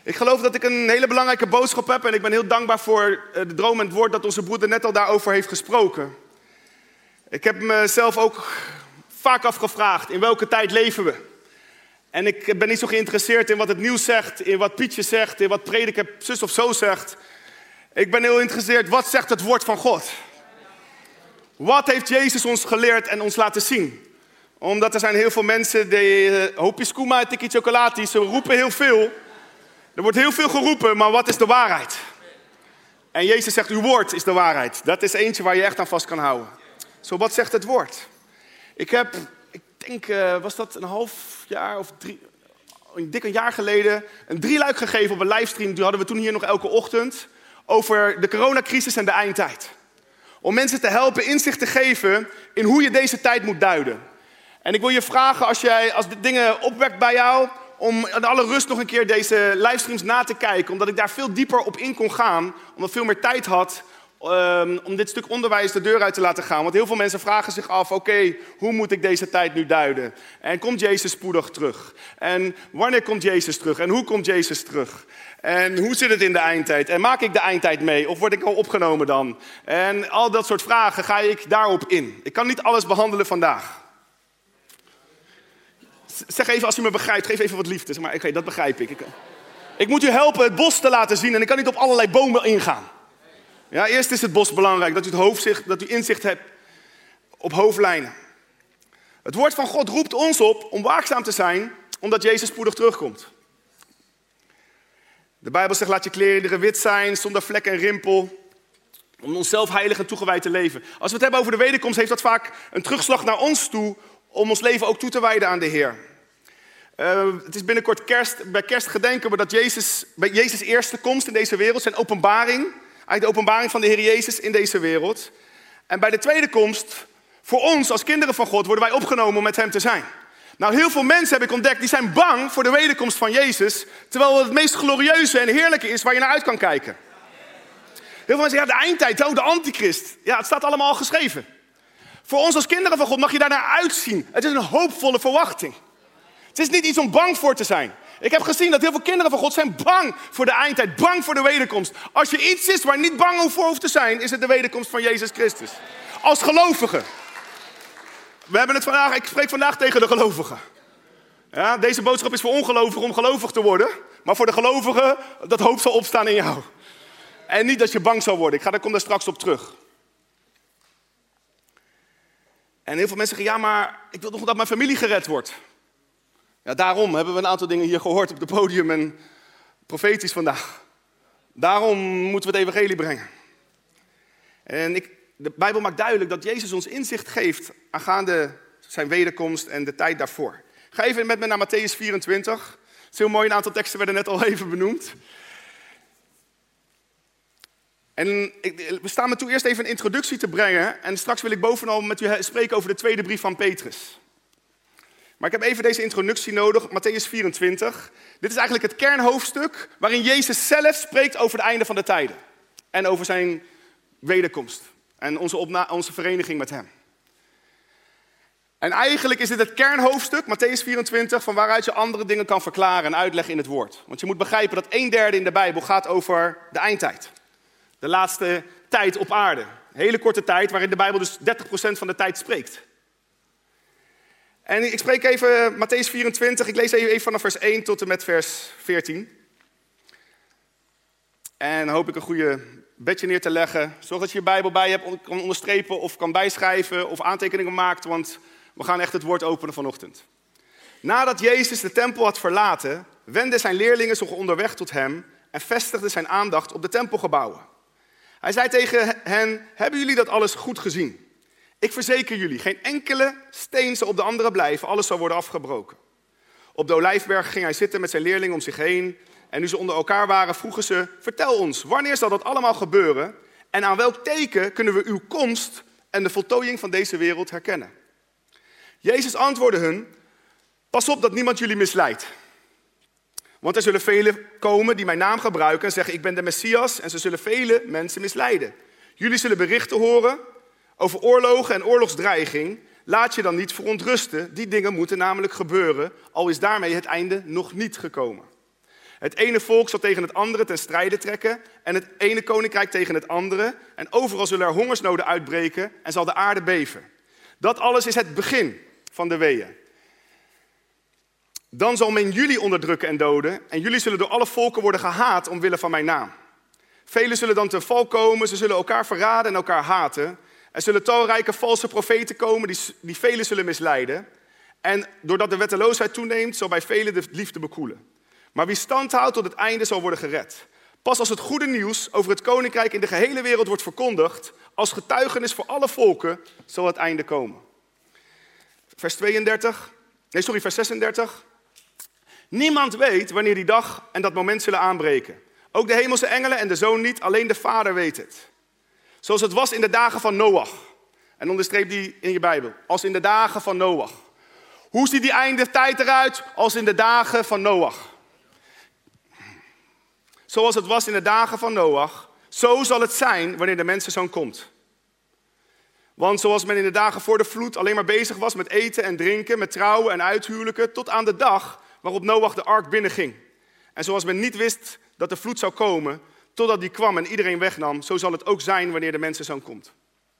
Ik geloof dat ik een hele belangrijke boodschap heb en ik ben heel dankbaar voor de droom en het woord dat onze broeder net al daarover heeft gesproken. Ik heb mezelf ook vaak afgevraagd, in welke tijd leven we? En ik ben niet zo geïnteresseerd in wat het nieuws zegt, in wat Pietje zegt, in wat prediker zus of zo zegt. Ik ben heel geïnteresseerd, wat zegt het woord van God? Wat heeft Jezus ons geleerd en ons laten zien? Omdat er zijn heel veel mensen die hoopje skoema, tikkie chocolati, ze roepen heel veel. Er wordt heel veel geroepen, maar wat is de waarheid? En Jezus zegt, uw woord is de waarheid. Dat is eentje waar je echt aan vast kan houden. Zo, wat zegt het woord? Ik denk, was dat een half jaar of dik een jaar geleden, een drieluik gegeven op een livestream. Die hadden we toen hier nog elke ochtend. Over de coronacrisis en de eindtijd. Om mensen te helpen inzicht te geven in hoe je deze tijd moet duiden. En ik wil je vragen, als dit dingen opwekt bij jou, om in alle rust nog een keer deze livestreams na te kijken. Omdat ik daar veel dieper op in kon gaan. Omdat ik veel meer tijd had om dit stuk onderwijs de deur uit te laten gaan. Want heel veel mensen vragen zich af, oké, hoe moet ik deze tijd nu duiden? En komt Jezus spoedig terug? En wanneer komt Jezus terug? En hoe komt Jezus terug? En hoe zit het in de eindtijd? En maak ik de eindtijd mee? Of word ik al opgenomen dan? En al dat soort vragen ga ik daarop in. Ik kan niet alles behandelen vandaag. Zeg even als u me begrijpt, geef even wat liefde. Zeg maar, oké, dat begrijp ik. Ik moet u helpen het bos te laten zien en ik kan niet op allerlei bomen ingaan. Ja, eerst is het bos belangrijk, dat u inzicht hebt op hoofdlijnen. Het woord van God roept ons op om waakzaam te zijn, omdat Jezus spoedig terugkomt. De Bijbel zegt, laat je kleren wit zijn, zonder vlek en rimpel, om onszelf heilig en toegewijd te leven. Als we het hebben over de wederkomst, heeft dat vaak een terugslag naar ons toe, om ons leven ook toe te wijden aan de Heer. Het is binnenkort kerst. Bij kerst gedenken we dat bij Jezus' eerste komst in deze wereld, zijn openbaring, eigenlijk de openbaring van de Heer Jezus in deze wereld. En bij de tweede komst, voor ons als kinderen van God, worden wij opgenomen om met hem te zijn. Nou, heel veel mensen heb ik ontdekt, die zijn bang voor de wederkomst van Jezus, terwijl het meest glorieuze en heerlijke is waar je naar uit kan kijken. Heel veel mensen zeggen, ja, de eindtijd, de antichrist. Ja, het staat allemaal al geschreven. Voor ons als kinderen van God mag je daar naar uitzien. Het is een hoopvolle verwachting. Het is niet iets om bang voor te zijn. Ik heb gezien dat heel veel kinderen van God zijn bang voor de eindtijd, bang voor de wederkomst. Als je iets is waar niet bang voor hoeft te zijn, is het de wederkomst van Jezus Christus. Als gelovige. Ik spreek vandaag tegen de gelovigen. Ja, deze boodschap is voor ongelovigen om gelovig te worden. Maar voor de gelovigen, dat hoop zal opstaan in jou. En niet dat je bang zal worden. Ik kom daar straks op terug. En heel veel mensen zeggen, ja, maar ik wil nog dat mijn familie gered wordt. Ja, daarom hebben we een aantal dingen hier gehoord op het podium en profetisch vandaag. Daarom moeten we het evangelie brengen. En de Bijbel maakt duidelijk dat Jezus ons inzicht geeft aangaande zijn wederkomst en de tijd daarvoor. Ga even met me naar Mattheüs 24. Het is heel mooi, een aantal teksten werden net al even benoemd. En we staan me toe eerst even een introductie te brengen. En straks wil ik bovenal met u spreken over de tweede brief van Petrus. Maar ik heb even deze introductie nodig, Mattheüs 24. Dit is eigenlijk het kernhoofdstuk waarin Jezus zelf spreekt over het einde van de tijden. En over zijn wederkomst. En onze vereniging met hem. En eigenlijk is dit het kernhoofdstuk, Mattheüs 24, van waaruit je andere dingen kan verklaren en uitleggen in het woord. Want je moet begrijpen dat 1/3 in de Bijbel gaat over de eindtijd. De laatste tijd op aarde. Een hele korte tijd waarin de Bijbel dus 30% van de tijd spreekt. En ik spreek even Mattheüs 24, ik lees even vanaf vers 1 tot en met vers 14. En dan hoop ik een goede bedje neer te leggen. Zorg dat je je Bijbel bij hebt, kan onderstrepen of kan bijschrijven of aantekeningen maakt, want we gaan echt het woord openen vanochtend. Nadat Jezus de tempel had verlaten, wendden zijn leerlingen zich onderweg tot hem en vestigden zijn aandacht op de tempelgebouwen. Hij zei tegen hen, hebben jullie dat alles goed gezien? Ik verzeker jullie, geen enkele steen zal op de andere blijven, alles zal worden afgebroken. Op de Olijfberg ging hij zitten met zijn leerlingen om zich heen. En nu ze onder elkaar waren, vroegen ze, vertel ons, wanneer zal dat allemaal gebeuren? En aan welk teken kunnen we uw komst en de voltooiing van deze wereld herkennen? Jezus antwoordde hun, pas op dat niemand jullie misleidt. Want er zullen velen komen die mijn naam gebruiken en zeggen, ik ben de Messias. En ze zullen vele mensen misleiden. Jullie zullen berichten horen over oorlogen en oorlogsdreiging. Laat je dan niet verontrusten. Die dingen moeten namelijk gebeuren, al is daarmee het einde nog niet gekomen. Het ene volk zal tegen het andere ten strijde trekken en het ene koninkrijk tegen het andere. En overal zullen er hongersnoden uitbreken en zal de aarde beven. Dat alles is het begin van de weeën. Dan zal men jullie onderdrukken en doden en jullie zullen door alle volken worden gehaat omwille van mijn naam. Velen zullen dan ten val komen, ze zullen elkaar verraden en elkaar haten. Er zullen talrijke valse profeten komen die velen zullen misleiden. En doordat de wetteloosheid toeneemt, zal bij velen de liefde bekoelen. Maar wie stand houdt tot het einde zal worden gered. Pas als het goede nieuws over het koninkrijk in de gehele wereld wordt verkondigd, als getuigenis voor alle volken, zal het einde komen. Vers 36. Niemand weet wanneer die dag en dat moment zullen aanbreken. Ook de hemelse engelen en de zoon niet, alleen de Vader weet het. Zoals het was in de dagen van Noach. En onderstreep die in je Bijbel. Als in de dagen van Noach. Hoe ziet die einde tijd eruit? Als in de dagen van Noach. Zoals het was in de dagen van Noach, zo zal het zijn wanneer de mensenzoon komt. Want zoals men in de dagen voor de vloed alleen maar bezig was met eten en drinken, met trouwen en uithuwelijken, tot aan de dag waarop Noach de ark binnenging. En zoals men niet wist dat de vloed zou komen, totdat die kwam en iedereen wegnam, zo zal het ook zijn wanneer de mensenzoon komt.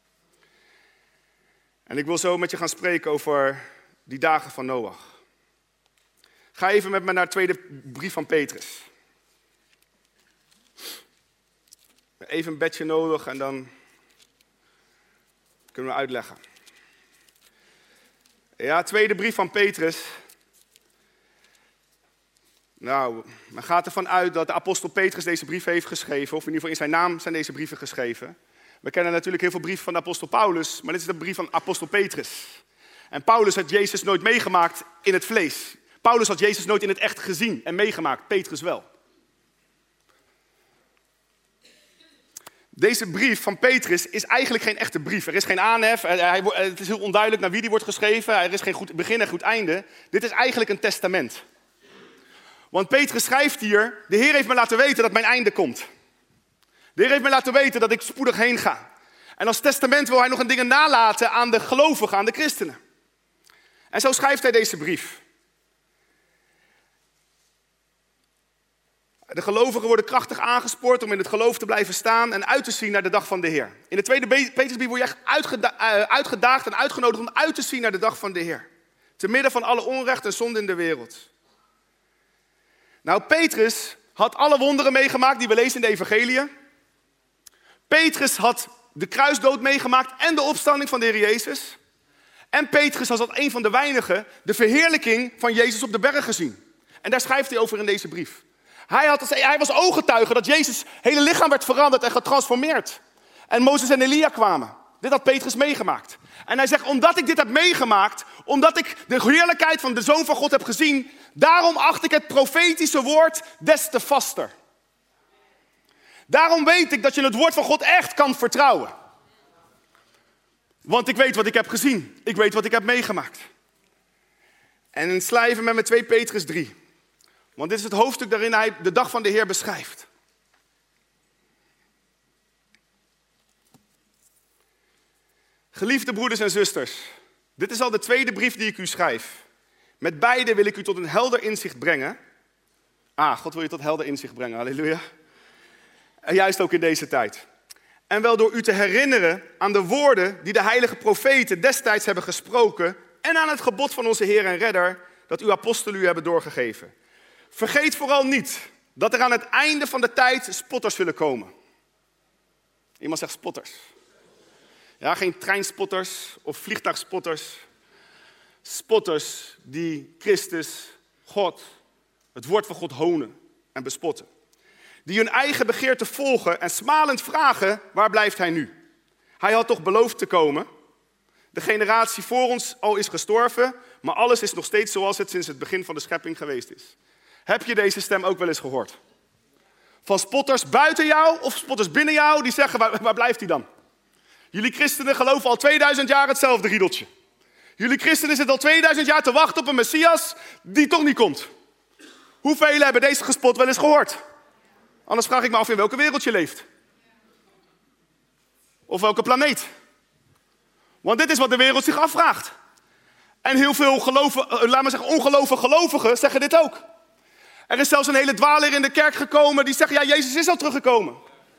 En ik wil zo met je gaan spreken over die dagen van Noach. Ga even met me naar de tweede brief van Petrus. Even een bedje nodig en dan kunnen we uitleggen. Ja, tweede brief van Petrus. Nou, men gaat ervan uit dat de apostel Petrus deze brief heeft geschreven. Of in ieder geval in zijn naam zijn deze brieven geschreven. We kennen natuurlijk heel veel brieven van de apostel Paulus. Maar dit is de brief van apostel Petrus. En Paulus had Jezus nooit meegemaakt in het vlees. Paulus had Jezus nooit in het echt gezien en meegemaakt. Petrus wel. Deze brief van Petrus is eigenlijk geen echte brief. Er is geen aanhef. Het is heel onduidelijk naar wie die wordt geschreven. Er is geen goed begin en goed einde. Dit is eigenlijk een testament. Want Petrus schrijft hier: de Heer heeft me laten weten dat mijn einde komt. De Heer heeft me laten weten dat ik spoedig heen ga. En als testament wil hij nog een dingen nalaten aan de gelovigen, aan de christenen. En zo schrijft hij deze brief. De gelovigen worden krachtig aangespoord om in het geloof te blijven staan en uit te zien naar de dag van de Heer. In de tweede Petrusbrief word je echt uitgedaagd en uitgenodigd om uit te zien naar de dag van de Heer. Te midden van alle onrecht en zonde in de wereld. Nou, Petrus had alle wonderen meegemaakt die we lezen in de evangeliën. Petrus had de kruisdood meegemaakt en de opstanding van de Heer Jezus. En Petrus had als een van de weinigen de verheerlijking van Jezus op de berg gezien. En daar schrijft hij over in deze brief. Hij was ooggetuige dat Jezus' hele lichaam werd veranderd en getransformeerd. En Mozes en Elia kwamen. Dit had Petrus meegemaakt. En hij zegt, omdat ik dit heb meegemaakt, omdat ik de heerlijkheid van de Zoon van God heb gezien, daarom acht ik het profetische woord des te vaster. Daarom weet ik dat je het woord van God echt kan vertrouwen. Want ik weet wat ik heb gezien. Ik weet wat ik heb meegemaakt. En sla even met me 2 Petrus 3. Want dit is het hoofdstuk waarin hij de dag van de Heer beschrijft. Geliefde broeders en zusters, dit is al de tweede brief die ik u schrijf. Met beide wil ik u tot een helder inzicht brengen. God wil je tot helder inzicht brengen, halleluja. En juist ook in deze tijd. En wel door u te herinneren aan de woorden die de heilige profeten destijds hebben gesproken en aan het gebod van onze Heer en Redder dat uw apostelen u hebben doorgegeven. Vergeet vooral niet dat er aan het einde van de tijd spotters zullen komen. Iemand zegt spotters. Ja, geen treinspotters of vliegtuigspotters. Spotters die Christus, God, het woord van God honen en bespotten. Die hun eigen begeerte volgen en smalend vragen, waar blijft hij nu? Hij had toch beloofd te komen? De generatie voor ons al is gestorven, maar alles is nog steeds zoals het sinds het begin van de schepping geweest is. Heb je deze stem ook wel eens gehoord? Van spotters buiten jou of spotters binnen jou die zeggen, waar blijft hij dan? Jullie christenen geloven al 2000 jaar hetzelfde riedeltje. Jullie christenen zitten al 2000 jaar te wachten op een Messias die toch niet komt. Hoeveel hebben deze gespot wel eens gehoord? Anders vraag ik me af in welke wereld je leeft. Of welke planeet. Want dit is wat de wereld zich afvraagt. En heel veel ongelovige gelovigen zeggen dit ook. Er is zelfs een hele dwaalleer in de kerk gekomen die zegt, ja, Jezus is al teruggekomen.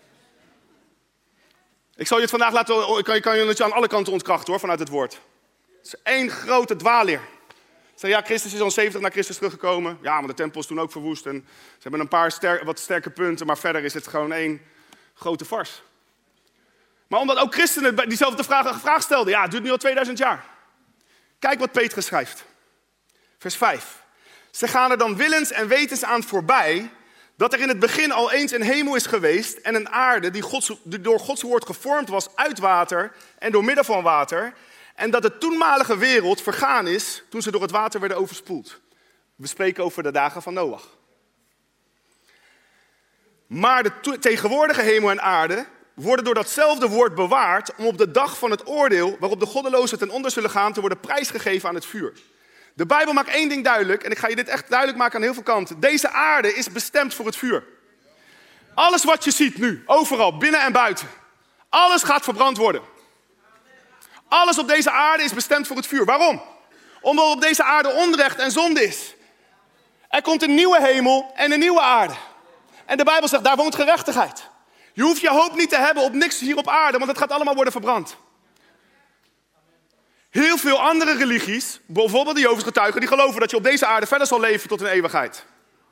Ik zal je het vandaag laten, ik kan je aan alle kanten ontkrachten hoor, vanuit het woord. Het is één grote dwaalleer. Zeg, ja, Christus is al 70 na Christus teruggekomen. Ja, maar de tempel is toen ook verwoest. En ze hebben een paar wat sterke punten, maar verder is het gewoon één grote fars. Maar omdat ook christenen diezelfde vraag stelden. Ja, het duurt nu al 2000 jaar. Kijk wat Petrus schrijft. Vers 5. Ze gaan er dan willens en wetens aan voorbij dat er in het begin al eens een hemel is geweest en een aarde die door Gods woord gevormd was uit water en door middel van water. En dat de toenmalige wereld vergaan is toen ze door het water werden overspoeld. We spreken over de dagen van Noach. Maar de tegenwoordige hemel en aarde worden door datzelfde woord bewaard om op de dag van het oordeel, waarop de goddelozen ten onder zullen gaan, te worden prijsgegeven aan het vuur. De Bijbel maakt één ding duidelijk, en ik ga je dit echt duidelijk maken aan heel veel kanten. Deze aarde is bestemd voor het vuur. Alles wat je ziet nu, overal, binnen en buiten. Alles gaat verbrand worden. Alles op deze aarde is bestemd voor het vuur. Waarom? Omdat op deze aarde onrecht en zonde is. Er komt een nieuwe hemel en een nieuwe aarde. En de Bijbel zegt, daar woont gerechtigheid. Je hoeft je hoop niet te hebben op niks hier op aarde, want het gaat allemaal worden verbrand. Heel veel andere religies, bijvoorbeeld de Jehovah's getuigen, die geloven dat je op deze aarde verder zal leven tot een eeuwigheid.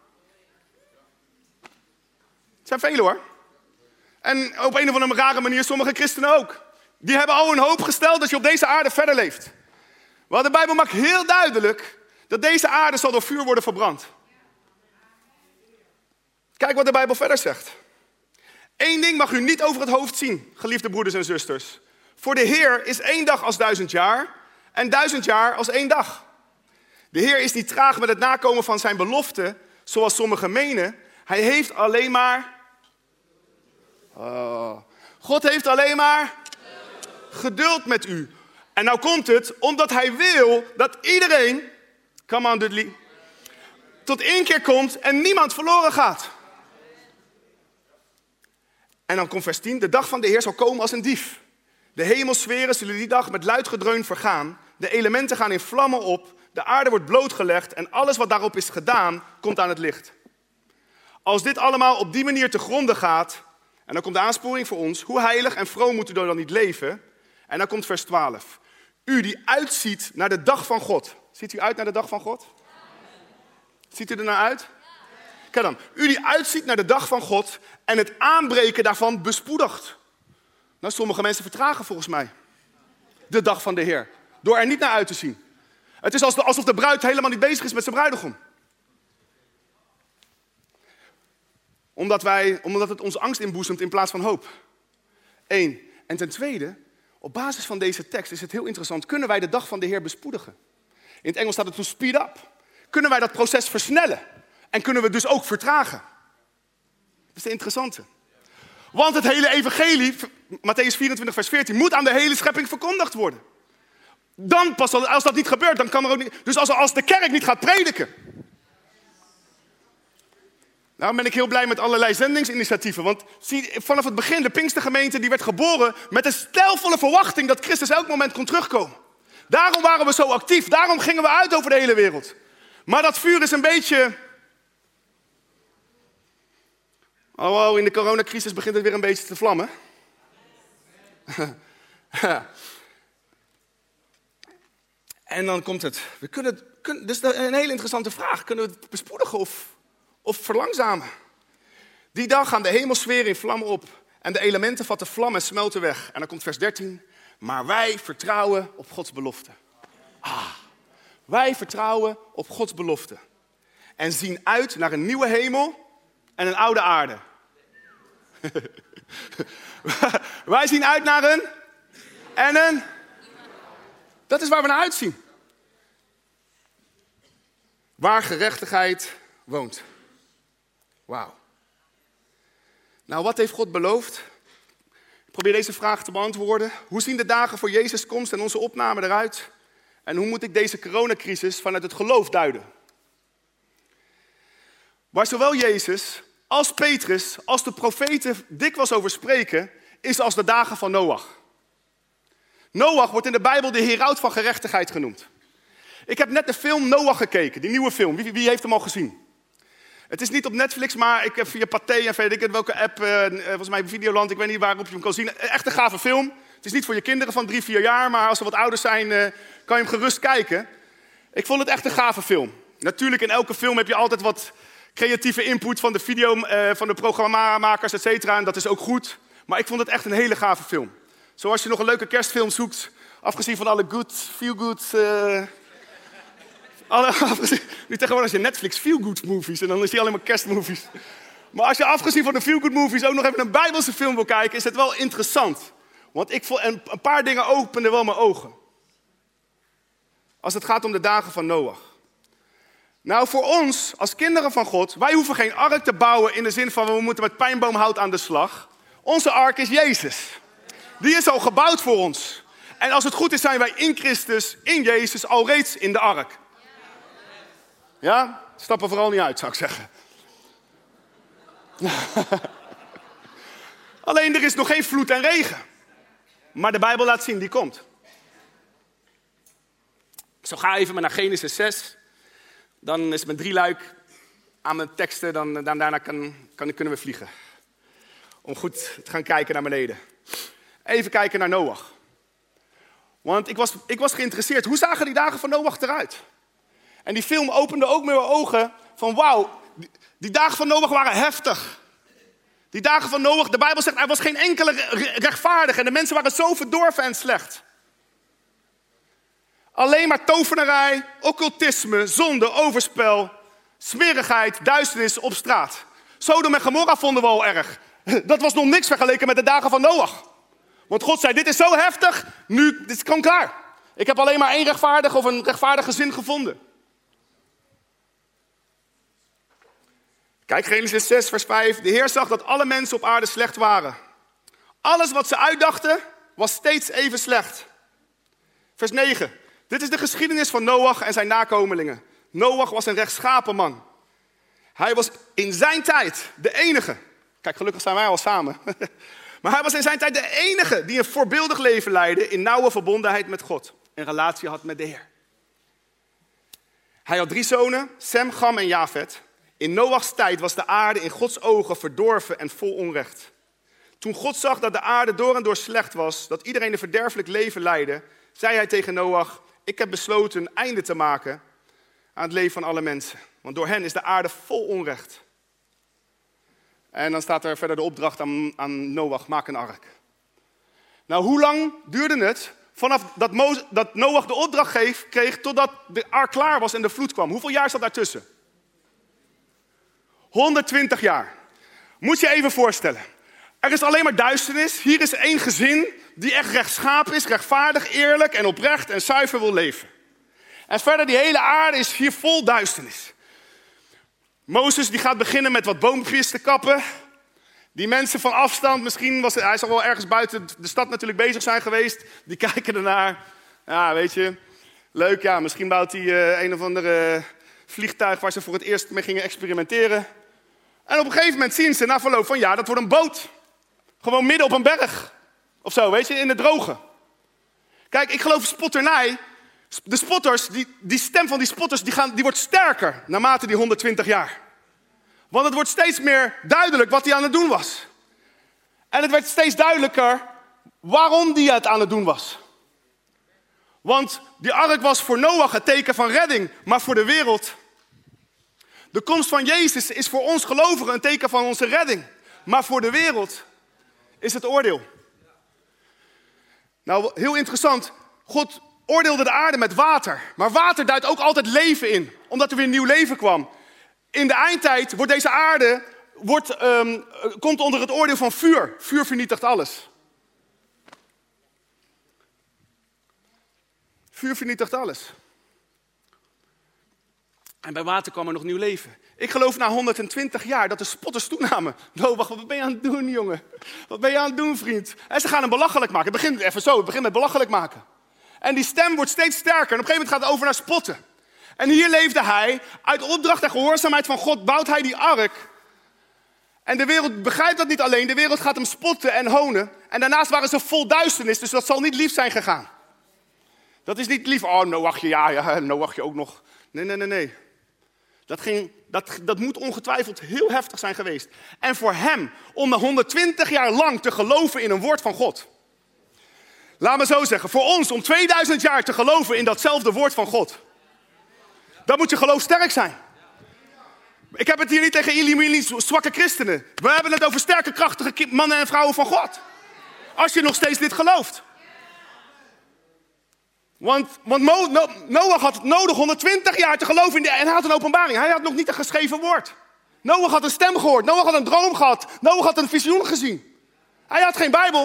Het zijn velen hoor. En op een of andere rare manier sommige christenen ook. Die hebben al hun hoop gesteld dat je op deze aarde verder leeft. Maar de Bijbel maakt heel duidelijk dat deze aarde zal door vuur worden verbrand. Kijk wat de Bijbel verder zegt. Eén ding mag u niet over het hoofd zien, geliefde broeders en zusters. Voor de Heer is 1 dag als 1000 jaar en 1000 jaar als 1 dag. De Heer is niet traag met het nakomen van zijn belofte, zoals sommigen menen. Hij heeft alleen maar... God heeft alleen maar geduld met u. En nou komt het, omdat hij wil dat iedereen, come on Dudley, tot inkeer komt en niemand verloren gaat. En dan komt vers 10, de dag van de Heer zal komen als een dief. De hemelsferen zullen die dag met luid gedreun vergaan. De elementen gaan in vlammen op. De aarde wordt blootgelegd en alles wat daarop is gedaan, komt aan het licht. Als dit allemaal op die manier te gronde gaat, en dan komt de aansporing voor ons, hoe heilig en vroom moet u dan niet leven? En dan komt vers 12. U die uitziet naar de dag van God. Ziet u uit naar de dag van God? Ziet u er naar uit? Kijk dan, u die uitziet naar de dag van God en het aanbreken daarvan bespoedigt. Nou, sommige mensen vertragen volgens mij de dag van de Heer, door er niet naar uit te zien. Het is alsof de bruid helemaal niet bezig is met zijn bruidegom. Omdat het ons angst inboezemt in plaats van hoop. 1. En ten tweede, op basis van deze tekst is het heel interessant. Kunnen wij de dag van de Heer bespoedigen? In het Engels staat het to speed up. Kunnen wij dat proces versnellen? En kunnen we dus ook vertragen? Dat is de interessante. Want het hele evangelie, Mattheüs 24 vers 14, moet aan de hele schepping verkondigd worden. Dan pas, als dat niet gebeurt, dan kan er ook niet... Dus als de kerk niet gaat prediken. Nou ben ik heel blij met allerlei zendingsinitiatieven. Want zie, vanaf het begin, de Pinkstergemeente, die werd geboren met een stijlvolle verwachting dat Christus elk moment kon terugkomen. Daarom waren we zo actief. Daarom gingen we uit over de hele wereld. Maar dat vuur is een beetje... Oh, in de coronacrisis begint het weer een beetje te vlammen. En dan komt het. Dus een hele interessante vraag. Kunnen we het bespoedigen of verlangzamen? Die dag gaan de hemelsferen in vlammen op. En de elementen vatten vlam en smelten weg. En dan komt vers 13. Maar wij vertrouwen op Gods belofte. Wij vertrouwen op Gods belofte. En zien uit naar een nieuwe hemel en een oude aarde. Wij zien uit naar een... Dat is waar we naar uitzien. Waar gerechtigheid woont. Wauw. Nou, wat heeft God beloofd? Ik probeer deze vraag te beantwoorden. Hoe zien de dagen voor Jezus' komst en onze opname eruit? En hoe moet ik deze coronacrisis vanuit het geloof duiden? Waar zowel Jezus als Petrus, als de profeten dikwijls over spreken, is als de dagen van Noach. Noach wordt in de Bijbel de heraut van gerechtigheid genoemd. Ik heb net de film Noach gekeken, die nieuwe film. Wie heeft hem al gezien? Het is niet op Netflix, maar ik heb via Pathé en weet ik het welke app, volgens mij Videoland, ik weet niet waarop je hem kan zien. Echt een gave film. Het is niet voor je kinderen van 3-4 jaar, maar als ze wat ouder zijn, kan je hem gerust kijken. Ik vond het echt een gave film. Natuurlijk, in elke film heb je altijd wat creatieve input van de van de programmamakers, et cetera. En dat is ook goed. Maar ik vond het echt een hele gave film. Zoals je nog een leuke kerstfilm zoekt, afgezien van alle feel-good... Nu tegenwoordig als je Netflix feel-good movies en dan is die alleen maar kerstmovies. Maar als je afgezien van de feel-good movies ook nog even een Bijbelse film wil kijken, is het wel interessant. Want ik vond een paar dingen openden wel mijn ogen. Als het gaat om de dagen van Noach. Nou, voor ons, als kinderen van God, wij hoeven geen ark te bouwen in de zin van we moeten met pijnboomhout aan de slag. Onze ark is Jezus. Die is al gebouwd voor ons. En als het goed is, zijn wij in Christus, in Jezus, al reeds in de ark. Ja? Stap er vooral niet uit, zou ik zeggen. Alleen er is nog geen vloed en regen. Maar de Bijbel laat zien, die komt. Zo ga even maar naar Genesis 6. Dan is het met 3 luik aan mijn teksten. Daarna kunnen we vliegen. Om goed te gaan kijken naar beneden. Even kijken naar Noach. Want ik was geïnteresseerd. Hoe zagen die dagen van Noach eruit? En die film opende ook mijn ogen van wauw. Die dagen van Noach waren heftig. Die dagen van Noach, de Bijbel zegt, er was geen enkele rechtvaardige. En de mensen waren zo verdorven en slecht. Alleen maar tovenarij, occultisme, zonde, overspel, smerigheid, duisternis op straat. Sodom en Gomorra vonden we al erg. Dat was nog niks vergeleken met de dagen van Noach. Want God zei, dit is zo heftig, nu dit is gewoon klaar. Ik heb alleen maar 1 rechtvaardige of een rechtvaardig gezin gevonden. Kijk, Genesis 6, vers 5. De Heer zag dat alle mensen op aarde slecht waren. Alles wat ze uitdachten, was steeds even slecht. Vers 9. Dit is de geschiedenis van Noach en zijn nakomelingen. Noach was een rechtschapen man. Hij was in zijn tijd de enige. Kijk, gelukkig zijn wij al samen. Maar hij was in zijn tijd de enige die een voorbeeldig leven leidde in nauwe verbondenheid met God. Een relatie had met de Heer. Hij had 3 zonen, Sem, Cham en Jafet. In Noachs tijd was de aarde in Gods ogen verdorven en vol onrecht. Toen God zag dat de aarde door en door slecht was, dat iedereen een verderfelijk leven leidde, zei hij tegen Noach, ik heb besloten een einde te maken aan het leven van alle mensen. Want door hen is de aarde vol onrecht. En dan staat er verder de opdracht aan Noach, maak een ark. Nou, hoe lang duurde het vanaf dat Noach de opdracht kreeg totdat de ark klaar was en de vloed kwam? Hoeveel jaar zat daartussen? 120 jaar. Moet je even voorstellen. Er is alleen maar duisternis. Hier is 1 gezin die echt rechtschapen is, rechtvaardig, eerlijk en oprecht en zuiver wil leven. En verder, die hele aarde is hier vol duisternis. Mozes die gaat beginnen met wat boompjes te kappen. Die mensen van afstand, hij zal wel ergens buiten de stad natuurlijk bezig zijn geweest. Die kijken ernaar. Ja, weet je, leuk, ja, misschien bouwt hij een of andere vliegtuig waar ze voor het eerst mee gingen experimenteren. En op een gegeven moment zien ze na verloop van jaar, dat wordt een boot. Gewoon midden op een berg. Of zo, weet je, in het droge. Kijk, ik geloof spotternij. De spotters, die stem van die spotters, die wordt sterker naarmate die 120 jaar. Want het wordt steeds meer duidelijk wat hij aan het doen was. En het werd steeds duidelijker waarom hij het aan het doen was. Want die ark was voor Noach het teken van redding, maar voor de wereld. De komst van Jezus is voor ons gelovigen een teken van onze redding. Maar voor de wereld is het oordeel. Nou, heel interessant. God oordeelde de aarde met water. Maar water duidt ook altijd leven in. Omdat er weer nieuw leven kwam. In de eindtijd wordt deze aarde komt onder het oordeel van vuur. Vuur vernietigt alles. Vuur vernietigt alles. En bij water kwam er nog nieuw leven. Ik geloof na 120 jaar dat de spotters toenamen. Noach, wat ben je aan het doen, jongen? Wat ben je aan het doen, vriend? En ze gaan hem belachelijk maken. Het begint even zo, het begint met belachelijk maken. En die stem wordt steeds sterker. En op een gegeven moment gaat het over naar spotten. En hier leefde hij, uit opdracht en gehoorzaamheid van God, bouwt hij die ark. En de wereld begrijpt dat niet alleen. De wereld gaat hem spotten en honen. En daarnaast waren ze vol duisternis, dus dat zal niet lief zijn gegaan. Dat is niet lief. Oh, Noachje, ja, Noachje ook nog. Nee. Dat ging Dat moet ongetwijfeld heel heftig zijn geweest. En voor hem, om na 120 jaar lang te geloven in een woord van God. Laat me zo zeggen, voor ons om 2000 jaar te geloven in datzelfde woord van God. Dan moet je geloofsterk zijn. Ik heb het hier niet tegen jullie zwakke christenen. We hebben het over sterke, krachtige mannen en vrouwen van God. Als je nog steeds dit gelooft. Want Noach had nodig 120 jaar te geloven in en hij had een openbaring. Hij had nog niet een geschreven woord. Noach had een stem gehoord. Noach had een droom gehad. Noach had een visioen gezien. Hij had geen Bijbel.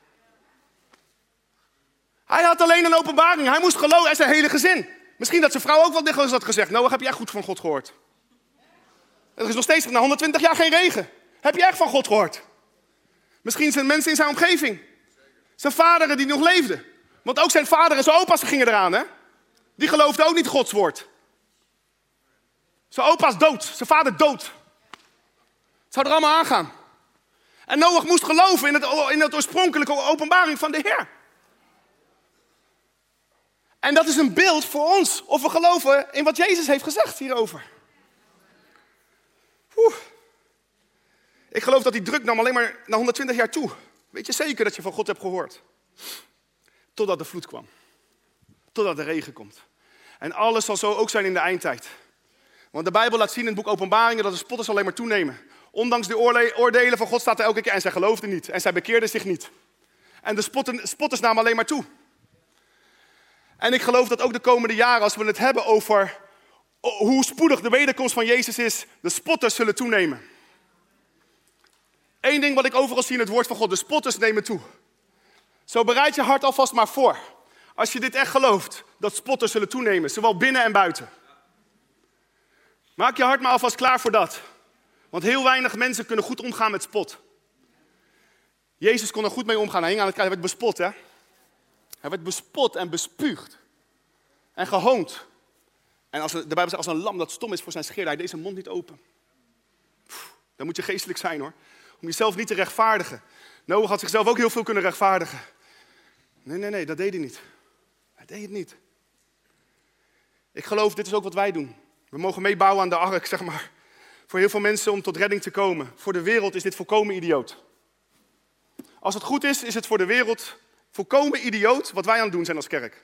Hij had alleen een openbaring. Hij moest geloven en zijn hele gezin. Misschien dat zijn vrouw ook wel dikwijls had gezegd. Noach, heb je echt goed van God gehoord? Er is nog steeds na 120 jaar geen regen. Heb je echt van God gehoord? Misschien zijn mensen in zijn omgeving. Zijn vaderen die nog leefden. Want ook zijn vader en zijn opa's gingen eraan, hè? Die geloofden ook niet Gods woord. Zijn opa's dood, zijn vader dood. Het zou er allemaal aangaan. En Noach moest geloven in het oorspronkelijke openbaring van de Heer. En dat is een beeld voor ons, of we geloven in wat Jezus heeft gezegd hierover. Ik geloof dat die druk nam alleen maar na 120 jaar toe. Weet je zeker dat je van God hebt gehoord? Totdat de vloed kwam. Totdat de regen komt. En alles zal zo ook zijn in de eindtijd. Want de Bijbel laat zien in het boek Openbaringen dat de spotters alleen maar toenemen. Ondanks de oordelen van God staat er elke keer en zij geloofden niet. En zij bekeerden zich niet. En de spotters namen alleen maar toe. En ik geloof dat ook de komende jaren, als we het hebben over hoe spoedig de wederkomst van Jezus is, de spotters zullen toenemen. Eén ding wat ik overal zie in het woord van God, de spotters nemen toe. Zo bereid je hart alvast maar voor. Als je dit echt gelooft, dat spotters zullen toenemen, zowel binnen en buiten. Maak je hart maar alvast klaar voor dat. Want heel weinig mensen kunnen goed omgaan met spot. Jezus kon er goed mee omgaan, hij hing aan het kruis, hij werd bespot, hè. Hij werd bespot en bespuugd. En gehoond. En de Bijbel zegt, als een lam dat stom is voor zijn scheer, hij deed zijn mond niet open. Dan moet je geestelijk zijn, hoor. Om jezelf niet te rechtvaardigen. Noach had zichzelf ook heel veel kunnen rechtvaardigen. Nee, dat deed hij niet. Hij deed het niet. Ik geloof, dit is ook wat wij doen. We mogen meebouwen aan de ark, zeg maar. Voor heel veel mensen om tot redding te komen. Voor de wereld is dit volkomen idioot. Als het goed is, is het voor de wereld volkomen idioot wat wij aan het doen zijn als kerk.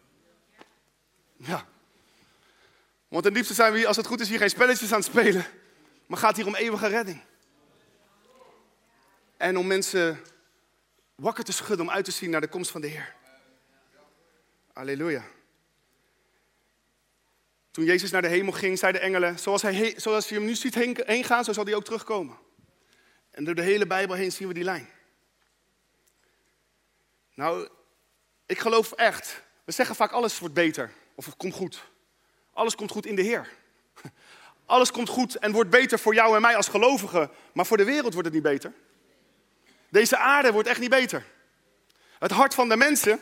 Ja. Want het liefste zijn we, als het goed is, hier geen spelletjes aan het spelen. Maar gaat hier om eeuwige redding. En om mensen wakker te schudden om uit te zien naar de komst van de Heer. Halleluja. Toen Jezus naar de hemel ging, zeiden de engelen, zoals je hem nu ziet heen gaan, zo zal hij ook terugkomen. En door de hele Bijbel heen zien we die lijn. Nou, ik geloof echt, we zeggen vaak alles wordt beter, of het komt goed. Alles komt goed in de Heer. Alles komt goed en wordt beter voor jou en mij als gelovigen, maar voor de wereld wordt het niet beter. Deze aarde wordt echt niet beter. Het hart van de mensen.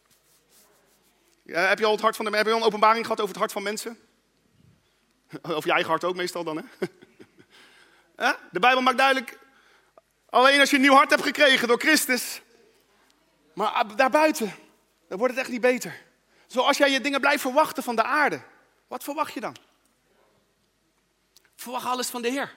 Ja, heb je al een openbaring gehad over het hart van mensen? Of je eigen hart ook meestal dan, hè? De Bijbel maakt duidelijk, alleen als je een nieuw hart hebt gekregen door Christus. Maar daarbuiten, dan wordt het echt niet beter. Zoals jij je dingen blijft verwachten van de aarde. Wat verwacht je dan? Verwacht alles van de Heer.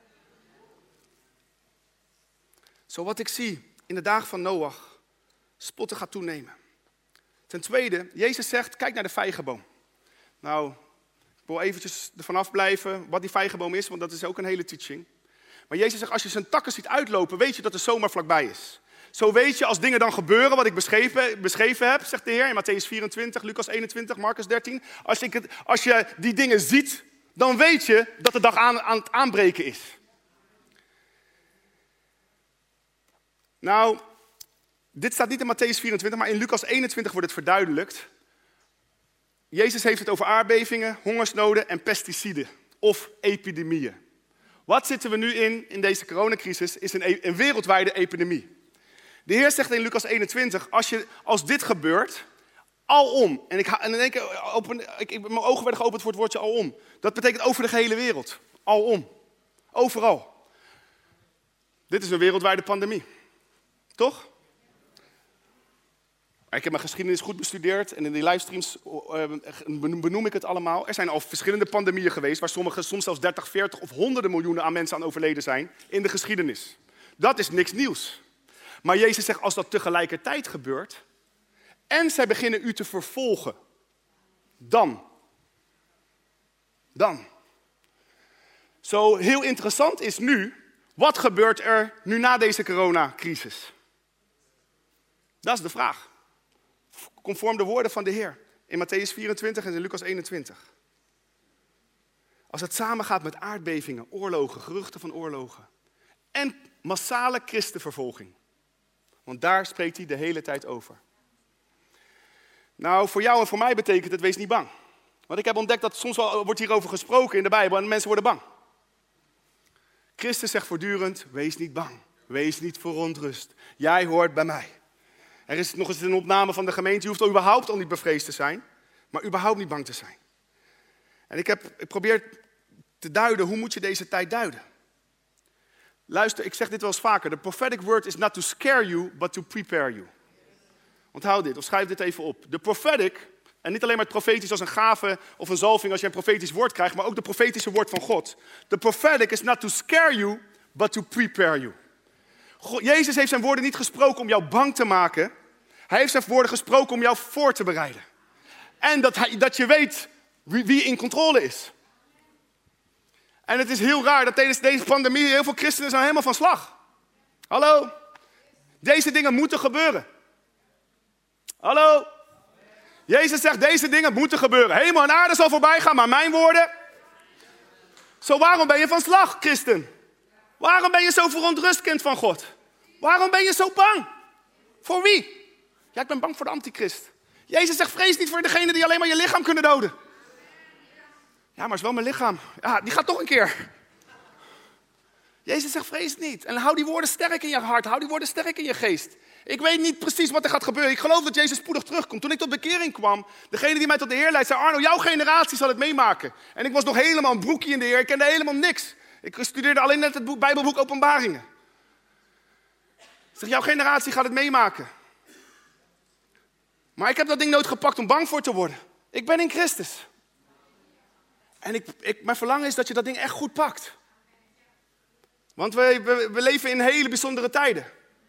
Zo wat ik zie in de dagen van Noach, spotten gaat toenemen. Ten tweede, Jezus zegt, kijk naar de vijgenboom. Nou, ik wil eventjes ervan afblijven wat die vijgenboom is, want dat is ook een hele teaching. Maar Jezus zegt, als je zijn takken ziet uitlopen, weet je dat de zomer vlakbij is. Zo weet je als dingen dan gebeuren, wat ik beschreven heb, zegt de Heer in Mattheüs 24, Lucas 21, Marcus 13. Als je die dingen ziet, dan weet je dat de dag aan het aanbreken is. Nou, dit staat niet in Mattheüs 24, maar in Lucas 21 wordt het verduidelijkt. Jezus heeft het over aardbevingen, hongersnoden en pesticiden of epidemieën. Wat zitten we nu in deze coronacrisis, is een wereldwijde epidemie. De Heer zegt in Lucas 21, als dit gebeurt, alom. En in één keer, mijn ogen werden geopend voor het woordje alom. Dat betekent over de gehele wereld. Alom. Overal. Dit is een wereldwijde pandemie. Toch? Ik heb mijn geschiedenis goed bestudeerd en in die livestreams benoem ik het allemaal. Er zijn al verschillende pandemieën geweest waar sommige soms zelfs 30, 40 of honderden miljoenen aan mensen aan overleden zijn in de geschiedenis. Dat is niks nieuws. Maar Jezus zegt, als dat tegelijkertijd gebeurt en zij beginnen u te vervolgen, dan. Zo heel interessant is nu, wat gebeurt er nu na deze coronacrisis? Dat is de vraag. Conform de woorden van de Heer in Mattheüs 24 en in Lucas 21. Als het samengaat met aardbevingen, oorlogen, geruchten van oorlogen en massale christenvervolging. Want daar spreekt hij de hele tijd over. Nou, voor jou en voor mij betekent het, wees niet bang. Want ik heb ontdekt dat soms wel wordt hierover gesproken in de Bijbel en mensen worden bang. Christus zegt voortdurend, wees niet bang. Wees niet verontrust. Jij hoort bij mij. Er is nog eens een opname van de gemeente. Je hoeft überhaupt al niet bevreesd te zijn. Maar überhaupt niet bang te zijn. En ik probeer te duiden, hoe moet je deze tijd duiden? Luister, ik zeg dit wel eens vaker. The prophetic word is not to scare you, but to prepare you. Onthoud dit, of schrijf dit even op. De prophetic, en niet alleen maar profetisch als een gave of een zalving als je een profetisch woord krijgt, maar ook de profetische woord van God. The prophetic is not to scare you, but to prepare you. Jezus heeft zijn woorden niet gesproken om jou bang te maken. Hij heeft zijn woorden gesproken om jou voor te bereiden. En dat je weet wie in controle is. En het is heel raar dat tijdens deze pandemie heel veel christenen zijn helemaal van slag. Hallo? Deze dingen moeten gebeuren. Hallo? Jezus zegt, deze dingen moeten gebeuren. Hemel en aarde zal voorbij gaan, maar mijn woorden... Zo, waarom ben je van slag, christen? Waarom ben je zo verontrust, kind van God? Waarom ben je zo bang? Voor wie? Ja, ik ben bang voor de antichrist. Jezus zegt, vrees niet voor degene die alleen maar je lichaam kunnen doden. Ja, maar is wel mijn lichaam. Ja, die gaat toch een keer. Jezus zegt, vrees niet. En hou die woorden sterk in je hart. Hou die woorden sterk in je geest. Ik weet niet precies wat er gaat gebeuren. Ik geloof dat Jezus spoedig terugkomt. Toen ik tot bekering kwam, degene die mij tot de Heer leidt, zei, Arno, jouw generatie zal het meemaken. En ik was nog helemaal een broekje in de Heer. Ik kende helemaal niks. Ik studeerde alleen net het Bijbelboek Openbaringen. Ik zeg, jouw generatie gaat het meemaken. Maar ik heb dat ding nooit gepakt om bang voor te worden. Ik ben in Christus. En mijn verlangen is dat je dat ding echt goed pakt. Want we leven in hele bijzondere tijden.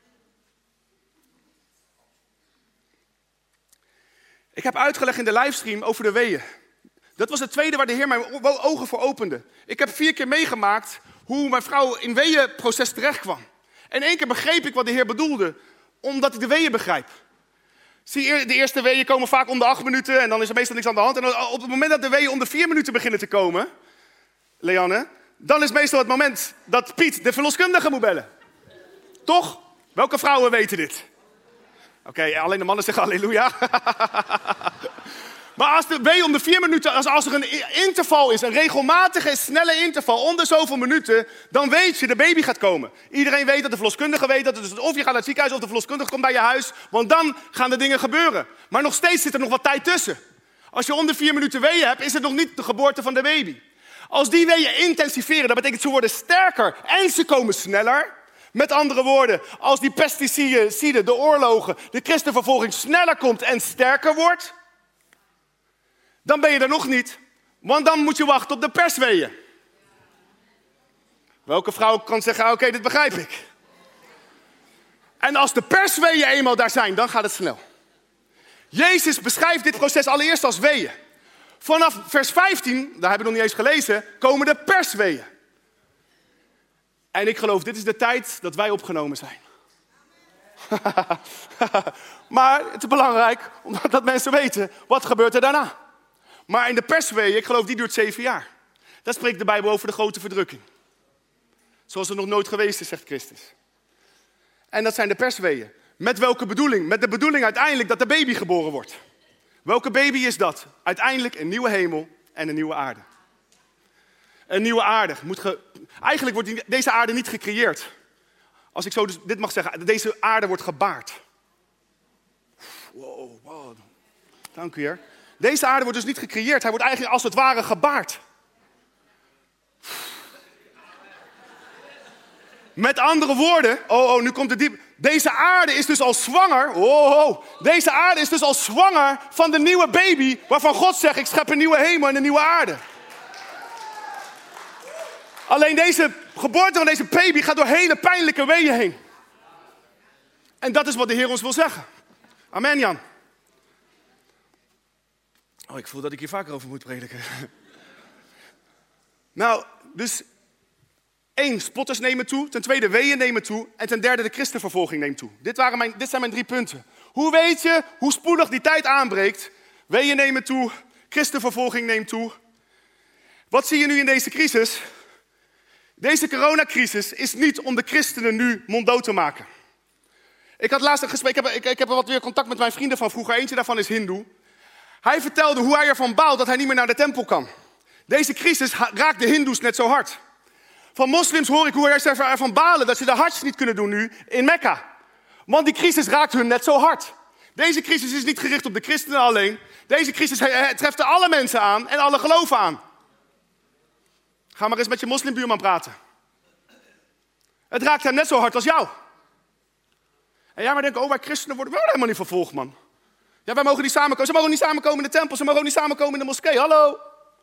Ik heb uitgelegd in de livestream over de weeën. Dat was het tweede waar de Heer mijn ogen voor opende. Ik heb 4 keer meegemaakt hoe mijn vrouw in weeënproces terecht kwam. En 1 keer begreep ik wat de Heer bedoelde, omdat ik de weeën begrijp. Zie, de eerste weeën komen vaak om de 8 minuten en dan is er meestal niks aan de hand. En op het moment dat de weeën om de 4 minuten beginnen te komen, Leanne, dan is meestal het moment dat Piet de verloskundige moet bellen. Toch? Welke vrouwen weten dit? Oké, alleen de mannen zeggen halleluja. Maar als de wee om de 4 minuten, als er een interval is, een regelmatige, snelle interval, om de zoveel minuten, dan weet je, de baby gaat komen. Iedereen weet dat, de verloskundige weet dat, dus of je gaat naar het ziekenhuis of de verloskundige komt bij je huis, want dan gaan de dingen gebeuren. Maar nog steeds zit er nog wat tijd tussen. Als je om de 4 minuten weeën hebt, is het nog niet de geboorte van de baby. Als die weeën intensiveren, dat betekent ze worden sterker en ze komen sneller. Met andere woorden, als die pesticiden, de oorlogen, de christenvervolging sneller komt en sterker wordt, dan ben je er nog niet. Want dan moet je wachten op de persweeën. Welke vrouw kan zeggen, oké, dit begrijp ik. En als de persweeën eenmaal daar zijn, dan gaat het snel. Jezus beschrijft dit proces allereerst als weeën. Vanaf vers 15, daar hebben we nog niet eens gelezen, komen de persweeën. En ik geloof, dit is de tijd dat wij opgenomen zijn. Maar het is belangrijk, omdat mensen weten, wat gebeurt er daarna? Maar in de persweeën, ik geloof, die duurt 7 jaar. Daar spreekt de Bijbel over de grote verdrukking. Zoals er nog nooit geweest is, zegt Christus. En dat zijn de persweeën. Met welke bedoeling? Met de bedoeling uiteindelijk dat de baby geboren wordt. Welke baby is dat? Uiteindelijk een nieuwe hemel en een nieuwe aarde. Een nieuwe aarde. Eigenlijk wordt deze aarde niet gecreëerd. Als ik zo dit mag zeggen, deze aarde wordt gebaard. Wow. Dank u, Heer. Deze aarde wordt dus niet gecreëerd. Hij wordt eigenlijk als het ware gebaard. Met andere woorden, nu komt het diep. Deze aarde is dus al zwanger. Deze aarde is dus al zwanger van de nieuwe baby. Waarvan God zegt, ik schep een nieuwe hemel en een nieuwe aarde. Alleen deze geboorte van deze baby gaat door hele pijnlijke weeën heen. En dat is wat de Heer ons wil zeggen. Amen, Jan. Ik voel dat ik hier vaker over moet prediken. Nou, dus 1, spotters nemen toe. Ten tweede, weeën nemen toe. En ten derde, de christenvervolging neemt toe. Dit zijn mijn 3 punten. Hoe weet je hoe spoedig die tijd aanbreekt? Weeën nemen toe, christenvervolging neemt toe. Wat zie je nu in deze crisis? Deze coronacrisis is niet om de christenen nu monddood te maken. Ik had laatst een gesprek, ik heb wat weer contact met mijn vrienden van vroeger. Eentje daarvan is hindoe. Hij vertelde hoe hij ervan baalt dat hij niet meer naar de tempel kan. Deze crisis raakt de hindoes net zo hard. Van moslims hoor ik hoe zij ervan balen dat ze de hajj niet kunnen doen nu in Mekka. Want die crisis raakt hun net zo hard. Deze crisis is niet gericht op de christenen alleen. Deze crisis treft alle mensen aan en alle geloven aan. Ga maar eens met je moslimbuurman praten. Het raakt hem net zo hard als jou. En jij maar denkt, wij christenen worden helemaal niet vervolgd, man. Ja, wij mogen niet samenkomen. Ze mogen niet samenkomen in de tempel. Ze mogen ook niet samenkomen in de moskee. Hallo.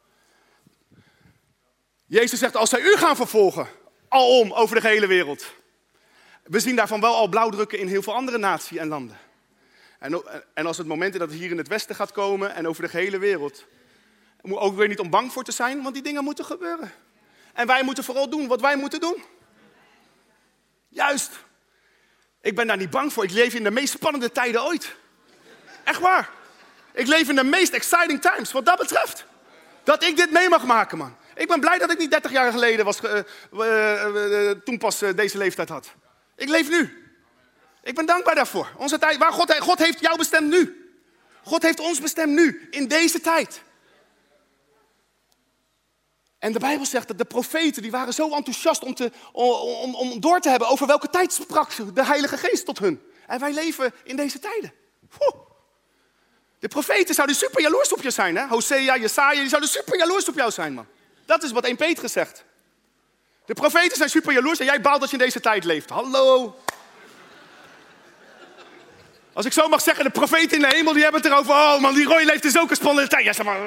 Jezus zegt, als zij u gaan vervolgen, alom over de gehele wereld. We zien daarvan wel al blauwdrukken in heel veel andere naties en landen. En als het moment is dat het hier in het Westen gaat komen en over de gehele wereld, moet ook weer niet om bang voor te zijn, want die dingen moeten gebeuren. En wij moeten vooral doen wat wij moeten doen. Juist. Ik ben daar niet bang voor. Ik leef in de meest spannende tijden ooit. Echt waar. Ik leef in de meest exciting times, wat dat betreft. Dat ik dit mee mag maken, man. Ik ben blij dat ik niet 30 jaar geleden was, toen pas deze leeftijd had. Ik leef nu. Ik ben dankbaar daarvoor. Onze tijd, waar God heeft jou bestemd nu. God heeft ons bestemd nu, in deze tijd. En de Bijbel zegt dat de profeten, die waren zo enthousiast om door te hebben over welke tijd sprak de Heilige Geest tot hun. En wij leven in deze tijden. De profeten zouden super jaloers op je zijn, hè? Hosea, Jesaja, die zouden super jaloers op jou zijn, man. Dat is wat 1 Petrus zegt. De profeten zijn super jaloers en jij baalt dat je in deze tijd leeft. Hallo. Als ik zo mag zeggen, de profeten in de hemel, die hebben het erover. Oh man, die Roy leeft in zulke spannende tijd. Ja, zeg maar.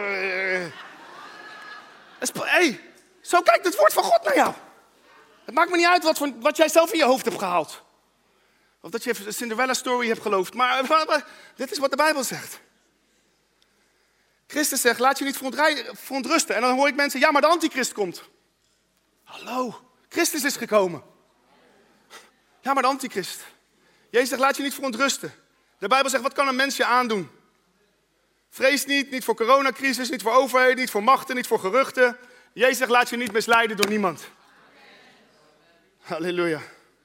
Zo kijkt het woord van God naar jou. Het maakt me niet uit wat jij zelf in je hoofd hebt gehaald. Of dat je de Cinderella story hebt geloofd. Maar dit is wat de Bijbel zegt. Christus zegt, laat je niet verontrusten. En dan hoor ik mensen, ja, maar de antichrist komt. Hallo, Christus is gekomen. Ja, maar de antichrist. Jezus zegt, laat je niet verontrusten. De Bijbel zegt, wat kan een mens je aandoen? Vrees niet voor coronacrisis, niet voor overheden, niet voor machten, niet voor geruchten. Jezus zegt, laat je niet misleiden door niemand. Halleluja.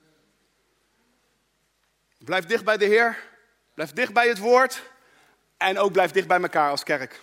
Blijf dicht bij de Heer. Blijf dicht bij het woord. En ook blijf dicht bij elkaar als kerk.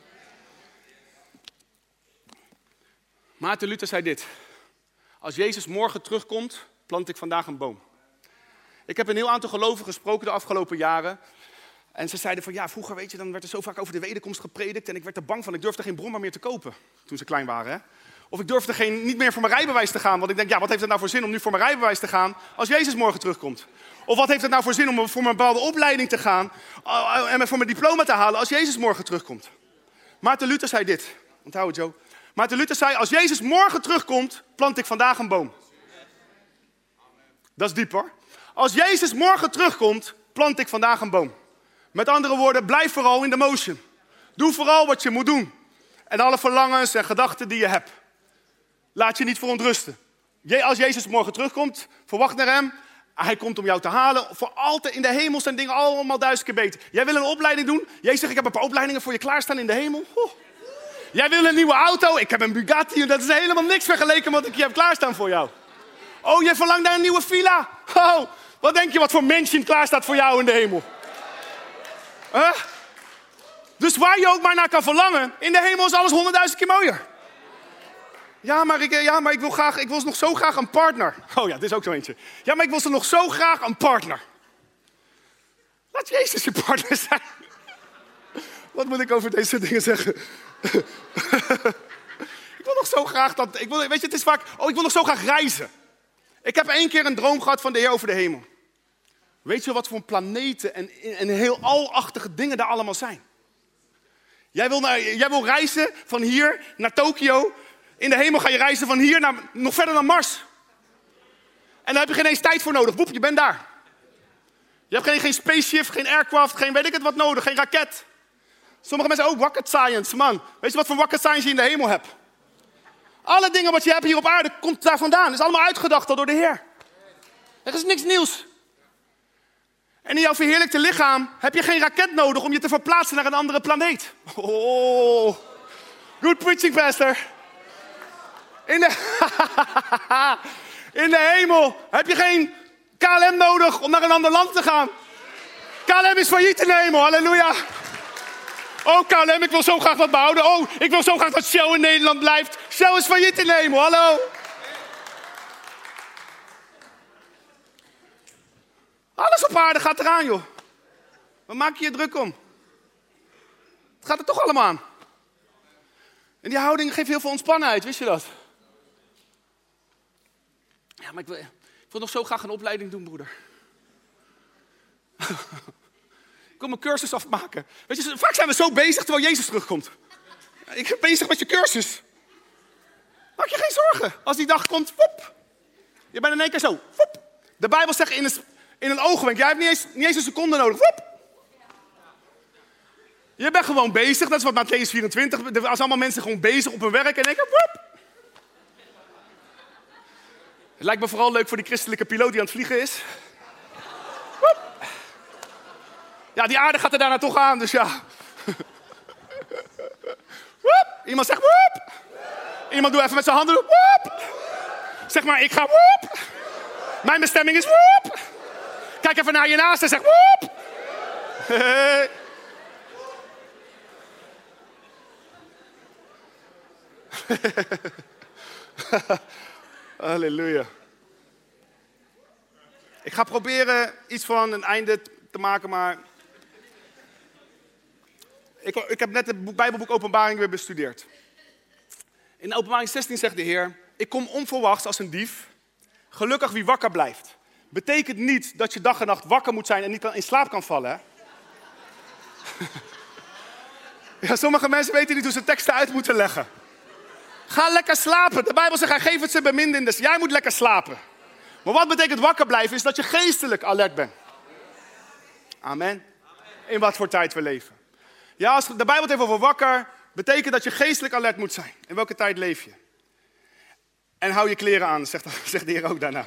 Maarten Luther zei dit. Als Jezus morgen terugkomt, plant ik vandaag een boom. Ik heb een heel aantal gelovigen gesproken de afgelopen jaren. En ze zeiden van, ja, vroeger weet je, dan werd er zo vaak over de wederkomst gepredikt. En ik werd er bang van, ik durfde geen brommer meer te kopen. Toen ze klein waren, hè. Of ik durfde niet meer voor mijn rijbewijs te gaan. Want ik denk, ja, wat heeft het nou voor zin om nu voor mijn rijbewijs te gaan als Jezus morgen terugkomt? Of wat heeft het nou voor zin om voor mijn bepaalde opleiding te gaan en voor mijn diploma te halen als Jezus morgen terugkomt? Maarten Luther zei dit. Onthoud het, Joe. Maarten Luther zei, als Jezus morgen terugkomt, plant ik vandaag een boom. Dat is diep, hoor. Als Jezus morgen terugkomt, plant ik vandaag een boom. Met andere woorden, blijf vooral in de motion. Doe vooral wat je moet doen. En alle verlangens en gedachten die je hebt. Laat je niet verontrusten. Als Jezus morgen terugkomt, verwacht naar hem. Hij komt om jou te halen. Voor altijd in de hemel zijn dingen allemaal 1000 keer beter. Jij wil een opleiding doen. Jezus zegt, ik heb een paar opleidingen voor je klaarstaan in de hemel. Jij wil een nieuwe auto. Ik heb een Bugatti. Dat is helemaal niks vergeleken met wat ik hier heb klaarstaan voor jou. Oh, jij verlangt naar een nieuwe villa. Oh, wat denk je wat voor mansion klaar staat voor jou in de hemel? Dus waar je ook maar naar kan verlangen, in de hemel is alles 100.000 keer mooier. Ja, maar ik wil nog zo graag een partner. Oh ja, dit is ook zo eentje. Ja, maar ik wil nog zo graag een partner. Laat Jezus je partner zijn. Wat moet ik over deze dingen zeggen? Ik wil nog zo graag dat... weet je, het is vaak... Oh, ik wil nog zo graag reizen. Ik heb 1 keer een droom gehad van de Heer over de hemel. Weet je wat voor planeten en heel alachtige dingen daar allemaal zijn? Jij wil reizen van hier naar Tokio. In de hemel ga je reizen van hier naar nog verder naar Mars. En daar heb je geen eens tijd voor nodig. Boep, je bent daar. Je hebt geen spaceship, geen aircraft, geen weet ik het wat nodig, geen raket. Sommige mensen, rocket science, man. Weet je wat voor rocket science je in de hemel hebt? Alle dingen wat je hebt hier op aarde, komt daar vandaan. Het is allemaal uitgedacht al door de Heer. Er is niks nieuws. En in jouw verheerlijkte lichaam heb je geen raket nodig om je te verplaatsen naar een andere planeet. Oh, good preaching, pastor. In de hemel heb je geen KLM nodig om naar een ander land te gaan. KLM is failliet in de hemel, halleluja. Oh KLM, ik wil zo graag wat behouden. Oh, ik wil zo graag dat Shell in Nederland blijft. Shell is failliet in de hemel, hallo. Alles op aarde gaat eraan, joh. Waar maak je je druk om? Het gaat er toch allemaal aan. En die houding geeft heel veel ontspannenheid, wist je dat? Ja, maar ik wil nog zo graag een opleiding doen, broeder. Ik wil mijn cursus afmaken. Weet je, vaak zijn we zo bezig terwijl Jezus terugkomt. Ik ben bezig met je cursus. Maak je geen zorgen. Als die dag komt, woep. Je bent in 1 keer zo, woep. De Bijbel zegt in een oogwenk. Jij hebt niet eens een seconde nodig. Woep. Je bent gewoon bezig. Dat is wat Mattheüs 24. Er zijn allemaal mensen gewoon bezig op hun werk. En denken, woep. Het lijkt me vooral leuk voor die christelijke piloot die aan het vliegen is. Woep. Ja, die aarde gaat er daarna toch aan, dus ja. Woep. Iemand zegt woep. Iemand doet even met zijn handen woep. Zeg maar, ik ga woep. Mijn bestemming is woep. Kijk even naar je naast en zeg woep. Hey. Halleluja. Ik ga proberen iets van een einde te maken, maar ik heb net het Bijbelboek Openbaring weer bestudeerd. In Openbaring 16 zegt de Heer, ik kom onverwachts als een dief. Gelukkig wie wakker blijft. Betekent niet dat je dag en nacht wakker moet zijn en niet in slaap kan vallen, hè? Ja, sommige mensen weten niet hoe ze teksten uit moeten leggen. Ga lekker slapen. De Bijbel zegt, hij geeft het zijn beminden. Dus jij moet lekker slapen. Maar wat betekent wakker blijven? Is dat je geestelijk alert bent. Amen. In wat voor tijd we leven. Ja, als de Bijbel het heeft over wakker, betekent dat je geestelijk alert moet zijn. In welke tijd leef je? En hou je kleren aan, zegt de Heer ook daarna.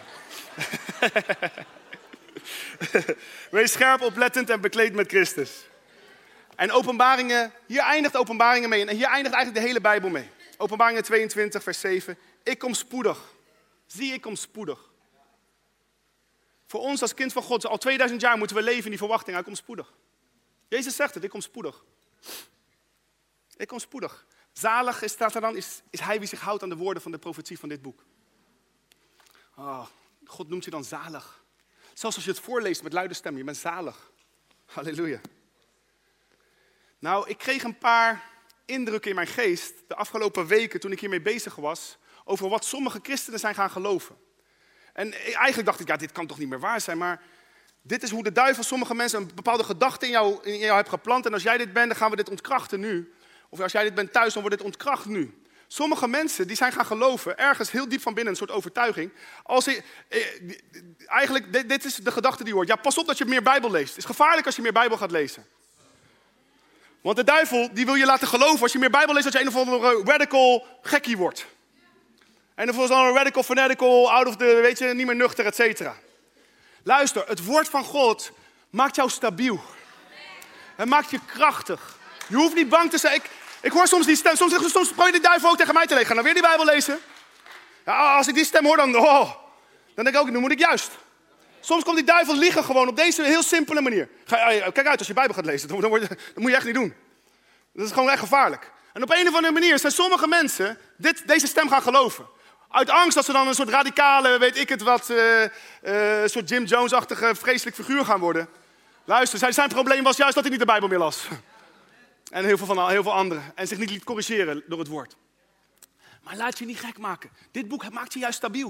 Wees scherp, oplettend en bekleed met Christus. En Openbaringen, hier eindigt Openbaringen mee. En hier eindigt eigenlijk de hele Bijbel mee. Openbaringen 22, vers 7. Ik kom spoedig. Zie, ik kom spoedig. Voor ons als kind van God, al 2000 jaar moeten we leven in die verwachting. Hij komt spoedig. Jezus zegt het, ik kom spoedig. Ik kom spoedig. Zalig staat er dan, is hij wie zich houdt aan de woorden van de profetie van dit boek. Oh, God noemt je dan zalig. Zelfs als je het voorleest met luide stem, je bent zalig. Halleluja. Nou, ik kreeg een paar indrukken in mijn geest de afgelopen weken toen ik hiermee bezig was, over wat sommige christenen zijn gaan geloven. En eigenlijk dacht ik, ja, dit kan toch niet meer waar zijn, maar dit is hoe de duivel sommige mensen een bepaalde gedachte in jou heeft geplant. En als jij dit bent, dan gaan we dit ontkrachten nu. Of als jij dit bent thuis, dan wordt dit ontkracht nu. Sommige mensen die zijn gaan geloven, ergens heel diep van binnen, een soort overtuiging. Eigenlijk, dit is de gedachte die hoort. Ja, pas op dat je meer Bijbel leest. Het is gevaarlijk als je meer Bijbel gaat lezen. Want de duivel die wil je laten geloven, als je meer Bijbel leest, dat je een of andere radical gekkie wordt. En of een radical fanatical, out of the, weet je, niet meer nuchter, et cetera. Luister, het woord van God maakt jou stabiel. Het maakt je krachtig. Je hoeft niet bang te zijn. Ik hoor soms die stem. Soms probeert de duivel ook tegen mij te leggen. Nou, weer die Bijbel lezen. Ja, als ik die stem hoor, dan denk ik ook, nu moet ik juist. Soms komt die duivel liegen gewoon op deze heel simpele manier. Kijk uit als je Bijbel gaat lezen. Dat moet je echt niet doen. Dat is gewoon echt gevaarlijk. En op een of andere manier zijn sommige mensen deze stem gaan geloven. Uit angst dat ze dan een soort radicale, weet ik het wat, een soort Jim Jones-achtige vreselijk figuur gaan worden. Luister, zijn probleem was juist dat hij niet de Bijbel meer las. En heel veel anderen. En zich niet liet corrigeren door het woord. Maar laat je niet gek maken. Dit boek maakt je juist stabiel.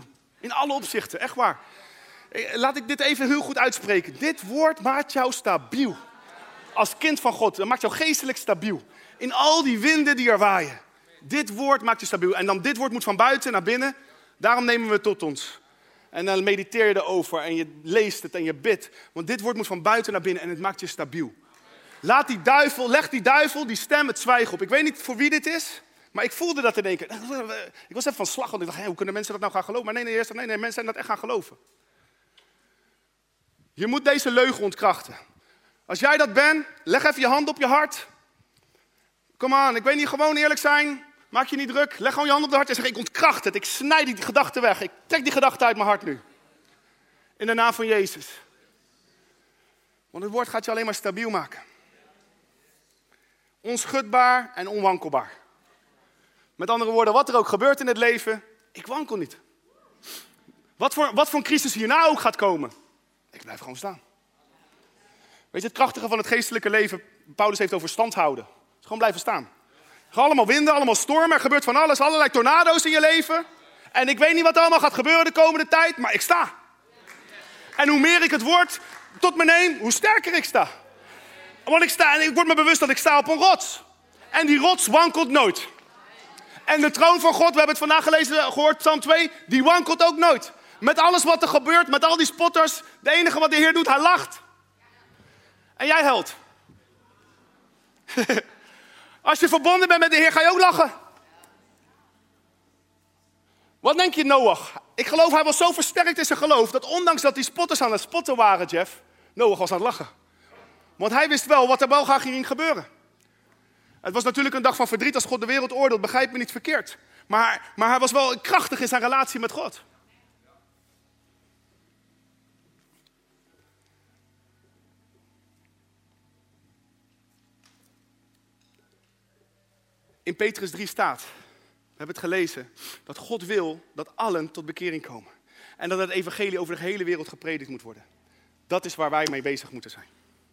In alle opzichten, echt waar. Laat ik dit even heel goed uitspreken. Dit woord maakt jou stabiel. Als kind van God, dat maakt jou geestelijk stabiel. In al die winden die er waaien. Dit woord maakt je stabiel. En dan dit woord moet van buiten naar binnen. Daarom nemen we het tot ons. En dan mediteer je erover en je leest het en je bidt. Want dit woord moet van buiten naar binnen en het maakt je stabiel. Leg die duivel, die stem, het zwijgen op. Ik weet niet voor wie dit is, maar ik voelde dat in één keer. Ik was even van slag, want ik dacht, hoe kunnen mensen dat nou gaan geloven? Maar nee, mensen zijn dat echt gaan geloven. Je moet deze leugen ontkrachten. Als jij dat bent, leg even je hand op je hart. Kom aan, ik weet niet, gewoon eerlijk zijn. Maak je niet druk. Leg gewoon je hand op je hart en zeg, ik ontkracht het. Ik snijd die gedachte weg. Ik trek die gedachte uit mijn hart nu. In de naam van Jezus. Want het woord gaat je alleen maar stabiel maken. Onschudbaar en onwankelbaar. Met andere woorden, wat er ook gebeurt in het leven, ik wankel niet. Wat voor een crisis hierna ook gaat komen, ik blijf gewoon staan. Weet je, het krachtige van het geestelijke leven, Paulus heeft over stand houden. Dus gewoon blijven staan. Allemaal winden, allemaal stormen, er gebeurt van alles, allerlei tornado's in je leven. En ik weet niet wat er allemaal gaat gebeuren de komende tijd, maar ik sta. En hoe meer ik het woord tot me neem, hoe sterker ik sta. Want ik sta en ik word me bewust dat ik sta op een rots. En die rots wankelt nooit. En de troon van God, we hebben het vandaag gehoord, Psalm 2, die wankelt ook nooit. Met alles wat er gebeurt, met al die spotters, de enige wat de Heer doet, hij lacht. En jij huilt. Als je verbonden bent met de Heer, ga je ook lachen. Wat denk je, Noach? Ik geloof, hij was zo versterkt in zijn geloof, dat ondanks dat die spotters aan het spotten waren, Jeff, Noach was aan het lachen. Want hij wist wel wat er wel ging gebeuren. Het was natuurlijk een dag van verdriet als God de wereld oordeelt, begrijp me niet verkeerd. Maar hij was wel krachtig in zijn relatie met God. In Petrus 3 staat, we hebben het gelezen, dat God wil dat allen tot bekering komen. En dat het evangelie over de hele wereld gepredikt moet worden. Dat is waar wij mee bezig moeten zijn.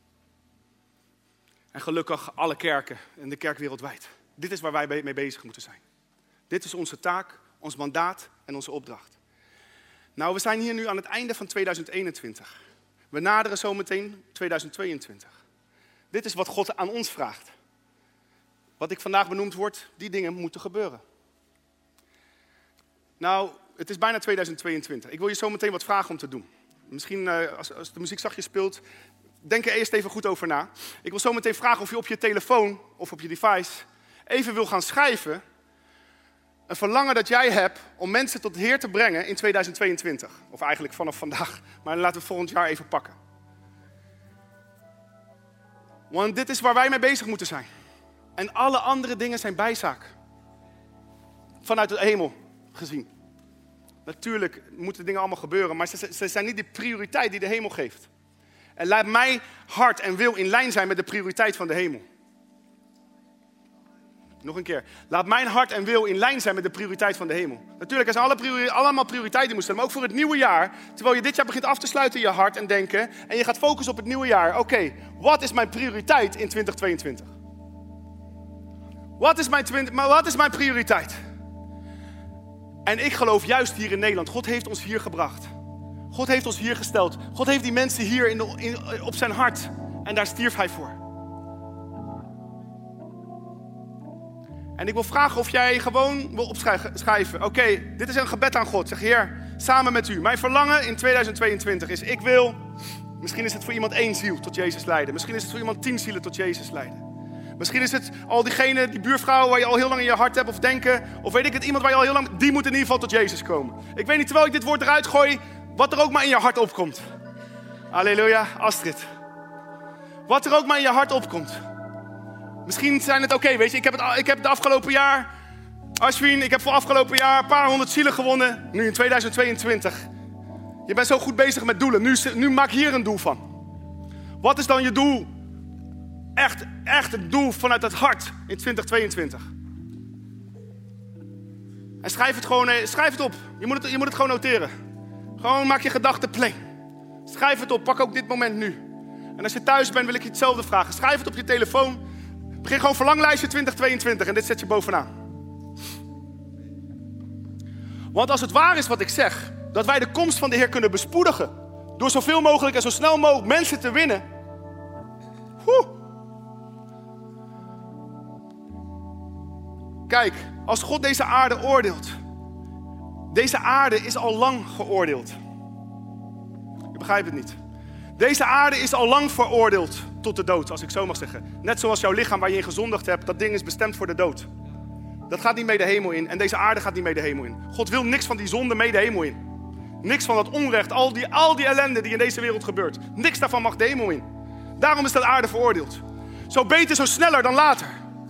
En gelukkig alle kerken en de kerk wereldwijd. Dit is waar wij mee bezig moeten zijn. Dit is onze taak, ons mandaat en onze opdracht. Nou, we zijn hier nu aan het einde van 2021. We naderen zometeen 2022. Dit is wat God aan ons vraagt. Wat ik vandaag benoemd word, die dingen moeten gebeuren. Nou, het is bijna 2022. Ik wil je zo meteen wat vragen om te doen. Misschien als de muziek zachtjes speelt, denk er eerst even goed over na. Ik wil zo meteen vragen of je op je telefoon of op je device even wil gaan schrijven. Een verlangen dat jij hebt om mensen tot de Heer te brengen in 2022. Of eigenlijk vanaf vandaag, maar laten we het volgend jaar even pakken. Want dit is waar wij mee bezig moeten zijn. En alle andere dingen zijn bijzaak. Vanuit de hemel gezien. Natuurlijk moeten dingen allemaal gebeuren, maar ze zijn niet de prioriteit die de hemel geeft. En laat mijn hart en wil in lijn zijn met de prioriteit van de hemel. Nog een keer. Laat mijn hart en wil in lijn zijn met de prioriteit van de hemel. Natuurlijk, er zijn allemaal prioriteiten moeten stellen, maar ook voor het nieuwe jaar. Terwijl je dit jaar begint af te sluiten in je hart en denken. En je gaat focussen op het nieuwe jaar. Oké, wat is mijn prioriteit in 2022? Wat is mijn prioriteit? En ik geloof juist hier in Nederland. God heeft ons hier gebracht. God heeft ons hier gesteld. God heeft die mensen hier op zijn hart. En daar stierf hij voor. En ik wil vragen of jij gewoon wil opschrijven. Oké, dit is een gebed aan God. Zeg, Heer, samen met u. Mijn verlangen in 2022 is, ik wil... Misschien is het voor iemand 1 ziel tot Jezus leiden. Misschien is het voor iemand 10 zielen tot Jezus leiden. Misschien is het al die buurvrouw waar je al heel lang in je hart hebt of denken. Of weet ik het, iemand waar je al heel lang... Die moet in ieder geval tot Jezus komen. Ik weet niet, terwijl ik dit woord eruit gooi, wat er ook maar in je hart opkomt. Halleluja, Astrid. Wat er ook maar in je hart opkomt. Misschien zijn het oké, weet je, ik heb de afgelopen jaar... Ashwin, ik heb voor afgelopen jaar een paar 100 zielen gewonnen. Nu in 2022. Je bent zo goed bezig met doelen. Nu maak hier een doel van. Wat is dan je doel? Echt het doel vanuit het hart in 2022. En schrijf het op. Je moet het gewoon noteren. Gewoon maak je gedachten plain. Schrijf het op, pak ook dit moment nu. En als je thuis bent wil ik je hetzelfde vragen. Schrijf het op je telefoon. Begin gewoon verlanglijstje 2022 en dit zet je bovenaan. Want als het waar is wat ik zeg, dat wij de komst van de Heer kunnen bespoedigen. Door zoveel mogelijk en zo snel mogelijk mensen te winnen. Kijk, als God deze aarde oordeelt. Deze aarde is al lang geoordeeld. Ik begrijp het niet. Deze aarde is al lang veroordeeld tot de dood, als ik zo mag zeggen. Net zoals jouw lichaam waar je in gezondigd hebt, dat ding is bestemd voor de dood. Dat gaat niet mee de hemel in en deze aarde gaat niet mee de hemel in. God wil niks van die zonde mee de hemel in. Niks van dat onrecht, al die ellende die in deze wereld gebeurt. Niks daarvan mag de hemel in. Daarom is de aarde veroordeeld. Zo beter, zo sneller dan later.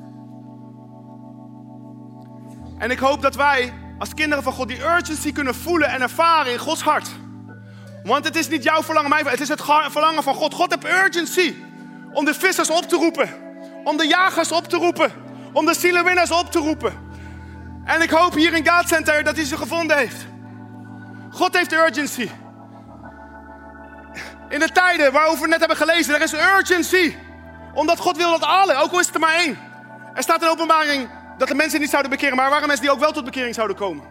En ik hoop dat wij als kinderen van God die urgency kunnen voelen en ervaren in Gods hart. Want het is niet jouw verlangen, mijn verlangen. Het is het verlangen van God. God heeft urgency om de vissers op te roepen. Om de jagers op te roepen. Om de zielenwinnaars op te roepen. En ik hoop hier in God Center dat hij ze gevonden heeft. God heeft urgency. In de tijden waarover we net hebben gelezen, er is urgency. Omdat God wil dat alle, ook al is het er maar één. Er staat in de Openbaring dat de mensen niet zouden bekeren, maar er waren mensen die ook wel tot bekering zouden komen.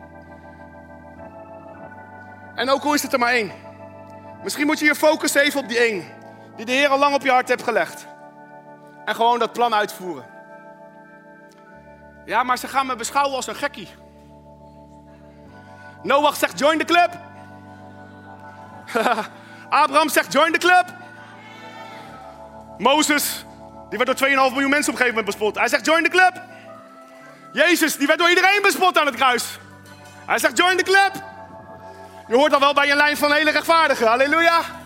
En ook al is het er maar één. Misschien moet je je focussen even op die één. Die de Heer al lang op je hart hebt gelegd. En gewoon dat plan uitvoeren. Ja, maar ze gaan me beschouwen als een gekkie. Noach zegt join the club. Abraham zegt join the club. Mozes, die werd door 2,5 miljoen mensen op een gegeven moment bespot. Hij zegt join the club. Jezus, die werd door iedereen bespot aan het kruis. Hij zegt join the club. Je hoort dan wel bij een lijn van hele rechtvaardigen. Halleluja.